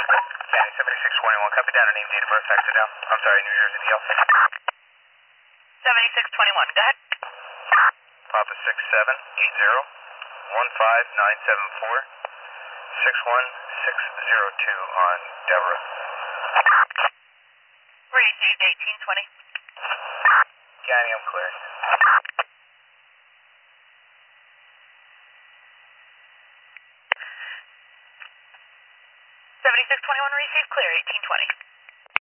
County 7621, copy down, name, date of birth, fax it down. I'm sorry, New Jersey DL. 7621, go ahead. Papa 6780-15974, 61602 on Deborah. Received 1820. County, I'm clear. 7621 received, clear 1820.